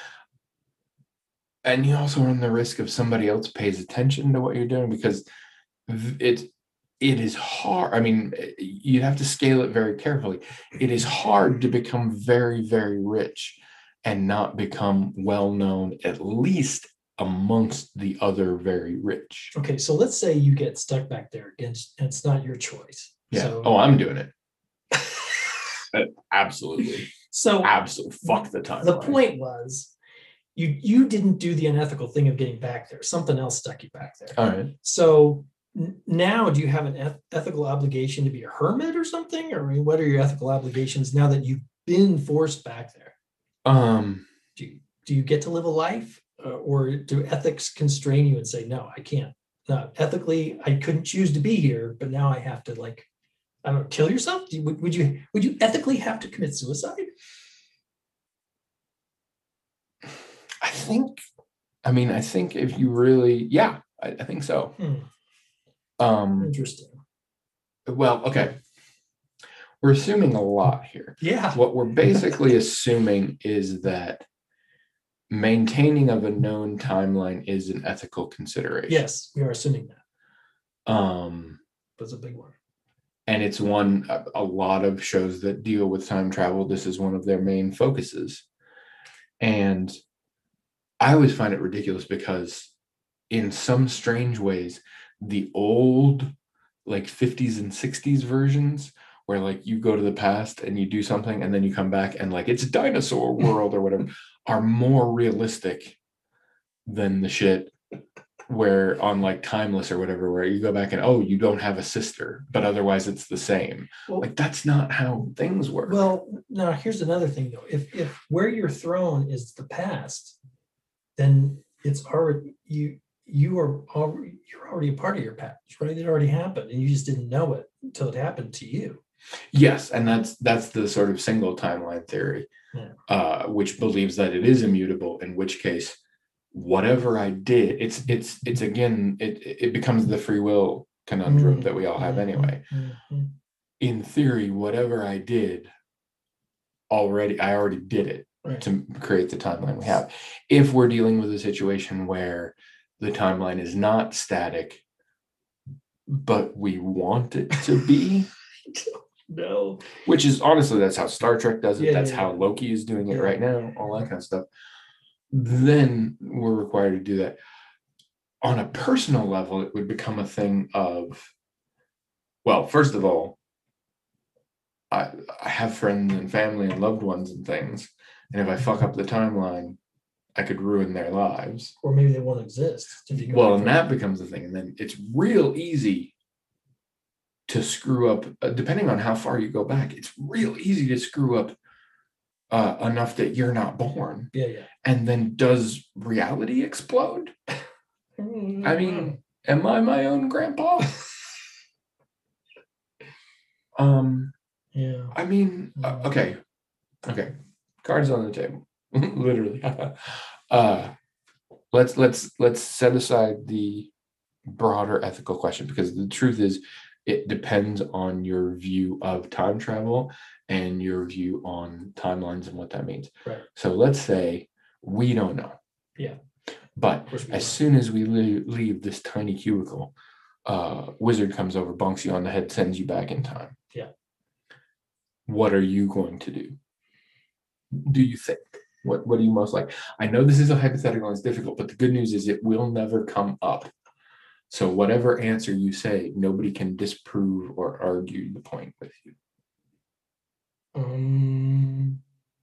and you also run the risk of somebody else pays attention to what you're doing because v- it it is hard. I mean, you have to scale it very carefully. It is hard to become very, very rich and not become well known, at least amongst the other very rich. Okay. So let's say you get stuck back there against, and it's not your choice. Yeah. So, Oh, I'm doing it. Uh, Absolutely. so Absolutely. Fuck the time. the point was you you didn't do the unethical thing of getting back there. Something else stuck you back there. All right. So n- now do you have an eth- ethical obligation to be a hermit or something? Or I mean, what are your ethical obligations now that you've been forced back there? Um, Do you, do you get to live a life uh, or do ethics constrain you and say, no, I can't? No, ethically, I couldn't choose to be here, but now I have to like, I don't know, kill yourself? Do you, would, would you would you ethically have to commit suicide? I think, I mean, I think if you really, yeah, I, I think so. Hmm, Um, interesting. well, okay. We're assuming a lot here. Yeah. What we're basically assuming is that maintaining of a known timeline is an ethical consideration. Yes, we are assuming that. Um, That's a big one. and it's one, a, a lot of shows that deal with time travel, this is one of their main focuses. And I always find it ridiculous because in some strange ways, the old like fifties and sixties versions where like you go to the past and you do something and then you come back and like it's dinosaur world or whatever are more realistic than the shit where on like Timeless or whatever, where you go back and, oh, you don't have a sister, but otherwise it's the same. Well, Like that's not how things work. well, now here's another thing though. If if where you're thrown is the past, then it's already you you are already you're already a part of your past, right? It already happened and you just didn't know it until it happened to you. Yes, and that's that's the sort of single timeline theory, Yeah. uh, which believes that it is immutable. In which case, whatever I did, it's it's it's again, it it becomes the free will conundrum Mm, that we all have mhm, anyway. mhm. in theory, whatever I did already, I already did it Right. to create the timeline we have. If we're dealing with a situation where the timeline is not static, but we want it to be, No. which is honestly, that's how Star Trek does it. Yeah, That's yeah, how yeah. Loki is doing it Yeah. right now, all that kind of stuff. Then we're required to do that. On a personal level, it would become a thing of, well, first of all, I, I have friends and family and loved ones and things. And if I fuck up the timeline, I could ruin their lives. Or maybe they won't exist. if you go Well, back and for- that becomes a thing. And then it's real easy to screw up, uh, depending on how far you go back, it's real easy to screw up uh, enough that you're not born. Yeah, yeah. And then does reality explode? I mean, am I my own grandpa? um, yeah. I mean, uh, okay, okay, cards on the table, literally. uh, let's let's let's set aside the broader ethical question, because the truth is, it depends on your view of time travel and your view on timelines and what that means. Right. So let's say we don't know. Yeah. But Of course we as don't. soon as we leave, leave this tiny cubicle, uh, wizard comes over, bonks you on the head, sends you back in time. Yeah. What are you going to do? Do you think? What What do you most like? I know this is a hypothetical and it's difficult, but the good news is it will never come up. So whatever answer you say, nobody can disprove or argue the point with you. Um,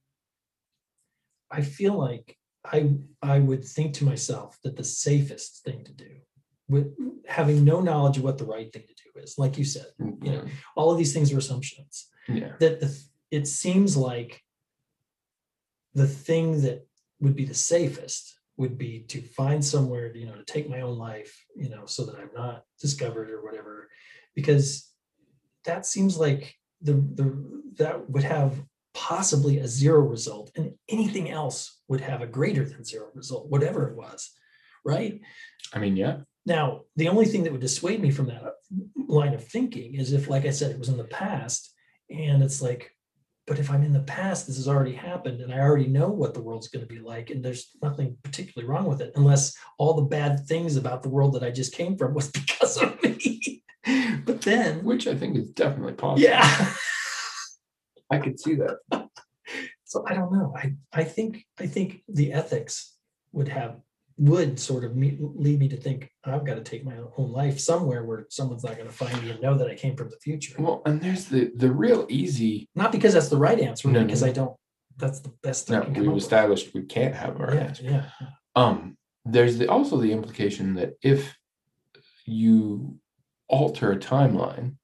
I feel like I I would think to myself that the safest thing to do, with having no knowledge of what the right thing to do is, like you said, you know, all of these things are assumptions. Yeah. That the, it seems like the thing that would be the safest would be to find somewhere, you know, to take my own life, you know, so that I'm not discovered or whatever, because that seems like the the that would have possibly a zero result, and anything else would have a greater than zero result, whatever it was, right? I mean, yeah. Now, the only thing that would dissuade me from that line of thinking is if, like I said, it was in the past, and it's like, but if I'm in the past, this has already happened, and I already know what the world's going to be like, and there's nothing particularly wrong with it, unless all the bad things about the world that I just came from was because of me. But then, Which I think is definitely possible. yeah. I could see that. So I don't know. I, I think I think the ethics would have would sort of me, lead me to think I've got to take my own life somewhere where someone's not going to find me and know that I came from the future. Well, and there's the the real easy. Not because that's the right answer, No, because no. I don't. That's the best I No, can come we've up with. established we can't have our Yeah, answer. yeah. Um, there's the, also the implication that if you alter a timeline,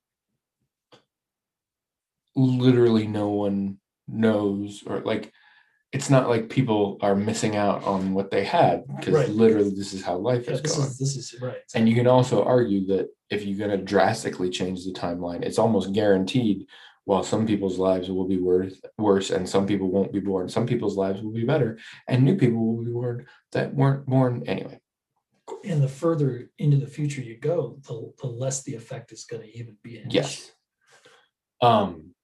literally no one knows, or like, it's not like people are missing out on what they had, because Right. literally this is how life Yeah, is this going. is this is right. And you can also argue that if you're going to drastically change the timeline, it's almost guaranteed, while some people's lives will be worse, worse and some people won't be born, some people's lives will be better, and new people will be born that weren't born anyway. And the further into the future you go, the, the less the effect is going to even be an issue. Yes. Um.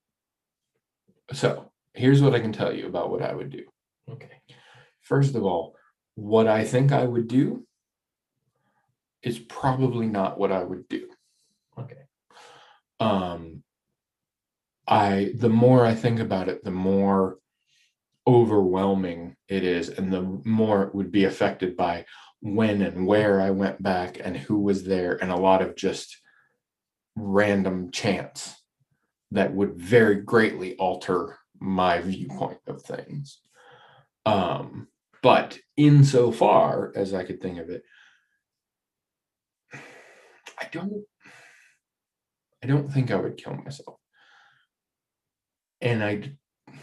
So here's what I can tell you about what I would do. Okay. First of all, what I think I would do is probably not what I would do. Okay. Um, I the more I think about it, the more overwhelming it is, and the more it would be affected by when and where I went back and who was there, and a lot of just random chance that would very greatly alter my viewpoint of things. Um, but insofar as I could think of it, I don't I don't think I would kill myself. And I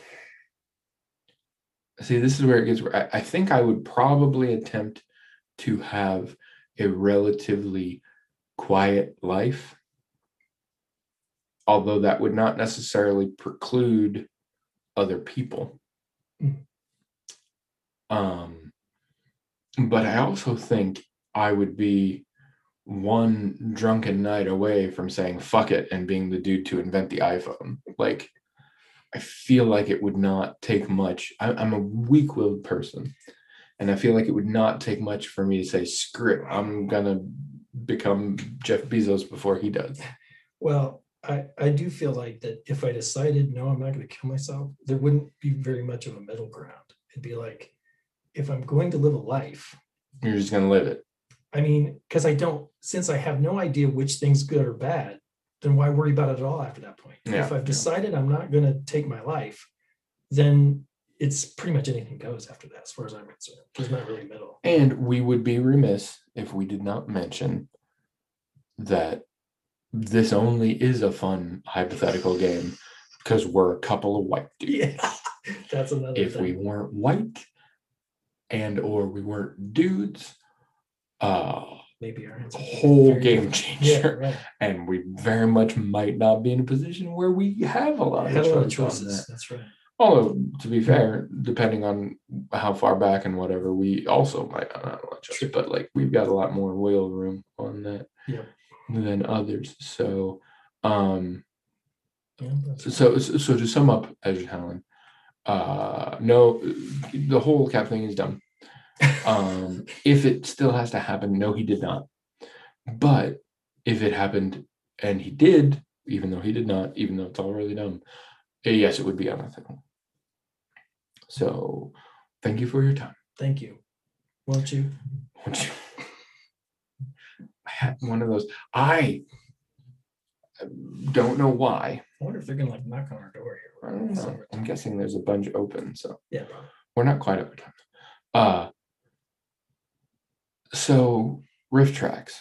see, this is where it gets where I, I think I would probably attempt to have a relatively quiet life, although that would not necessarily preclude other people. Mm. Um, but I also think I would be one drunken night away from saying fuck it and being the dude to invent the iPhone. Like, I feel like it would not take much. I, I'm a weak-willed person, and I feel like it would not take much for me to say, screw it, I'm gonna become Jeff Bezos before he does. Well, I, I do feel like that if I decided, no, I'm not going to kill myself, there wouldn't be very much of a middle ground. It'd be like, if I'm going to live a life, You're just gonna live it. I mean, because I don't, since I have no idea which thing's good or bad, then why worry about it at all after that point? Yeah, if I've yeah. decided I'm not going to take my life, then it's pretty much anything goes after that, as far as I'm concerned. There's not really middle. And we would be remiss if we did not mention that this only is a fun hypothetical game because we're a couple of white dudes. Yeah, that's another If thing. we weren't white and or we weren't dudes, uh, Maybe our answer would be whole very game different. Yeah, changer. right. And we very much might not be in a position where we have a lot Had of a lot of choice on choices. that. That's right. Although, to be fair, depending on how far back and whatever, we also might not have a lot of choice. But like, we've got a lot more wiggle room on that Yeah. than others. So, um, Yeah, that's so so so to sum up, Edge Helen, uh, no, the whole cap thing is dumb. Um, if it still has to happen, no, he did not. But if it happened and he did, even though he did not, even though it's all really dumb, eh, yes, it would be unethical. So, thank you for your time. Thank you. Won't you? Won't you- I had one of those. I don't know why. I wonder if they're gonna like knock on our door I here. don't know. I'm guessing there's a bunch open, so Yeah, probably. we're not quite over time. Uh, so Rift Tracks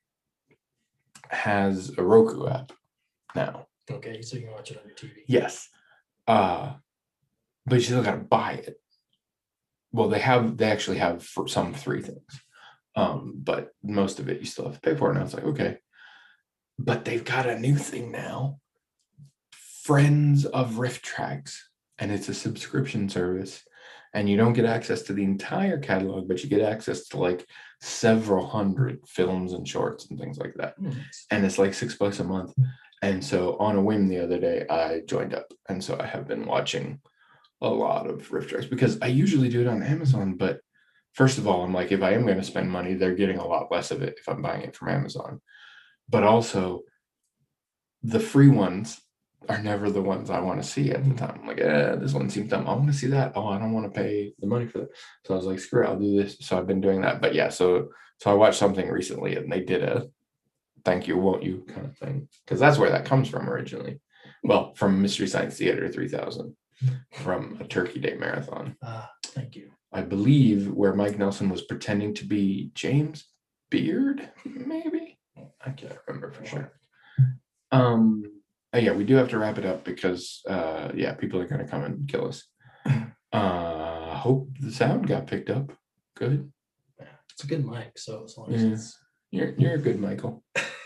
has a Roku app now. Okay, so you can watch it on your T V. Yes. Uh, but you still got to buy it. Well, they have, they actually have for some free things. Um, but most of it you still have to pay for. And I was like, okay. But they've got a new thing now. Friends of Rift Tracks. And it's a subscription service. And you don't get access to the entire catalog, but you get access to like several hundred films and shorts and things like that. Hmm, nice. And it's like six bucks a month. And so on a whim the other day, I joined up. And so I have been watching a lot of Rift Tracks because I usually do it on Amazon. But first of all, I'm like, if I am going to spend money, they're getting a lot less of it if I'm buying it from Amazon. But also, the free ones are never the ones I want to see at the time. I'm like, eh, this one seems dumb. I want to see that. Oh, I don't want to pay the money for that. So I was like, screw it, I'll do this. So I've been doing that. But yeah, so so I watched something recently and they did a thank you, won't you kind of thing. Because that's where that comes from originally. Well, from Mystery Science Theater three thousand, from a Turkey Day marathon. Ah, thank you. I believe where Mike Nelson was pretending to be James Beard, maybe? I can't remember for sure. Um, uh, yeah, we do have to wrap it up because, uh, yeah, people are going to come and kill us. Uh, hope the sound got picked up. Good. Yeah, it's a good mic, so as long as Yeah. it's You're you're a good Michael.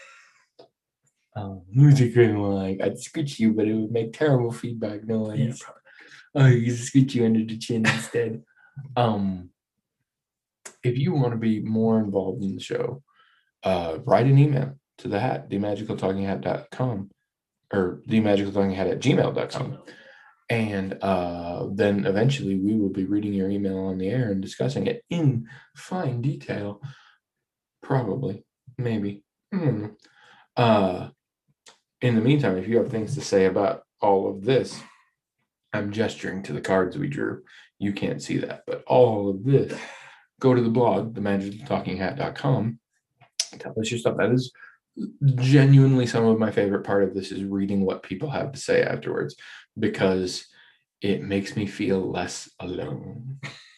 Um, who's a good one? I'd scooch you, but it would make terrible feedback noise. yeah, probably Oh, you can scoot you under the chin instead. Um, if you want to be more involved in the show, uh, write an email to the hat, the magical talking hat dot com or the magical talking hat at gmail dot com. Gmail. And uh, then eventually we will be reading your email on the air and discussing it in fine detail. Probably, maybe. Hmm. Uh, in the meantime, if you have things to say about all of this, I'm gesturing to the cards we drew. You can't see that, but all of this, go to the blog, the magical talking hat dot com. Tell us your stuff. That is genuinely some of my favorite part of this is reading what people have to say afterwards, because it makes me feel less alone.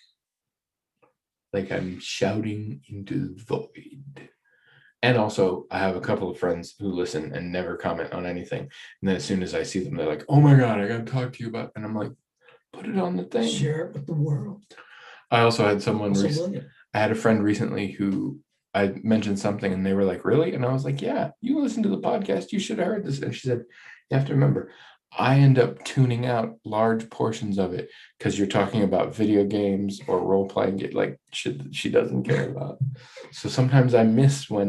Like I'm shouting into the void. And also, I have a couple of friends who listen and never comment on anything. And then as soon as I see them, they're like, oh my God, I got to talk to you about it. And I'm like, put it on the thing. Share it with the world. I also had someone, Also, rec- William. I had a friend recently who I mentioned something and they were like, really? And I was like, yeah, you listen to the podcast. You should have heard this. And she said, you have to remember, I end up tuning out large portions of it because you're talking about video games or role playing, like shit that she doesn't care about. So sometimes I miss when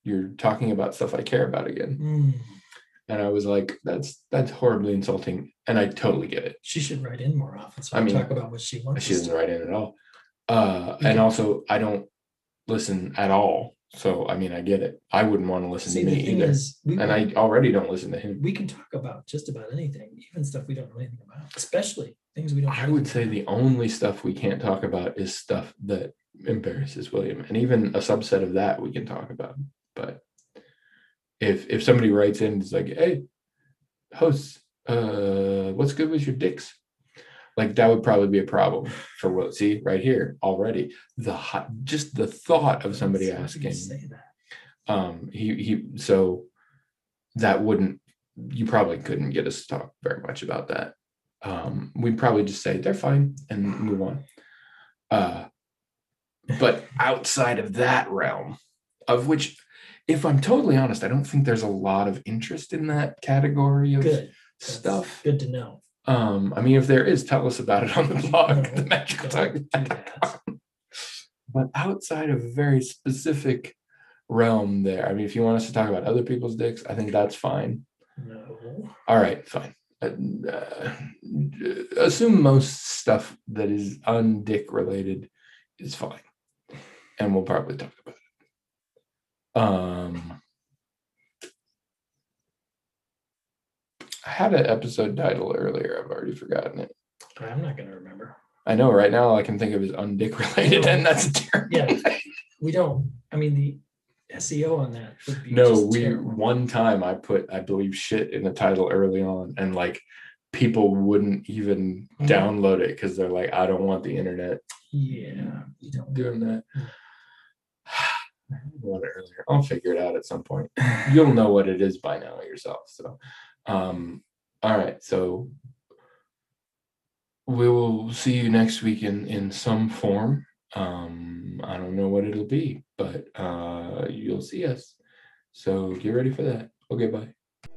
you're talking about stuff I care about again. Mm. And I was like, that's that's horribly insulting. And I totally get it. She should write in more often. So I we mean, talk about what she wants. She us doesn't to. write in at all. Uh, We and can- also, I don't listen at all. So, I mean, I get it. I wouldn't want to listen See, to the me thing either. is, we, and I already don't listen to him. we can talk about just about anything, even stuff we don't know anything about, especially things we don't. know I would anything say about. the only stuff we can't talk about is stuff that embarrasses William. And even a subset of that we can talk about. But if if somebody writes in, it's like, hey, hosts, uh, what's good with your dicks? Like, that would probably be a problem for Will. See, right here already, the hot, just the thought of somebody How could you asking. say that? Um, he he. So that wouldn't. You probably couldn't get us to talk very much about that. Um, we'd probably just say they're fine and move on. Uh, but outside of that realm, of which, if I'm totally honest, I don't think there's a lot of interest in that category of Good. That's stuff. Good to know. Um, I mean, if there is, tell us about it on the blog, No, the magical don't talking. do that. But outside of a very specific realm there, I mean, if you want us to talk about other people's dicks, I think that's fine. No. All right, fine. Uh, uh, assume most stuff that is undick related is fine, and we'll probably talk about it. Um, I had an episode title earlier. I've already forgotten it. I'm not going to remember. I know right now all I can think of is undick related, and that's a terrible. Yeah. We don't. I mean, the S E O on that would be No, just we terrible. one time I put, I believe, shit in the title early on, and like people wouldn't even Mhm. download it because they're like, I don't want the internet Yeah, you don't. doing that. Mm. I want it earlier. I'll figure it out at some point. You'll know what it is by now yourself. So, um, all right. So we will see you next week in in some form. Um, I don't know what it'll be, but uh, you'll see us. So get ready for that. Okay, bye.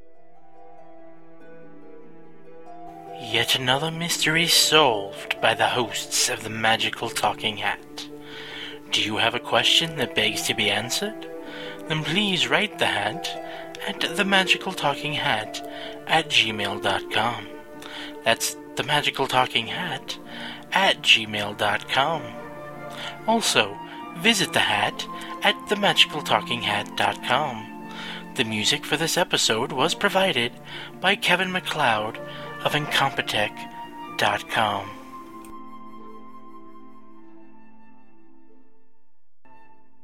Yet another mystery solved by the hosts of the Magical Talking Hat. Do you have a question that begs to be answered? Then please write the hat at themagicaltalkinghat at gmail dot com. That's the Magical Talking Hat at gmail dot com. Also, visit the hat at the magical talking hat dot com. The music for this episode was provided by Kevin MacLeod of incompetech dot com.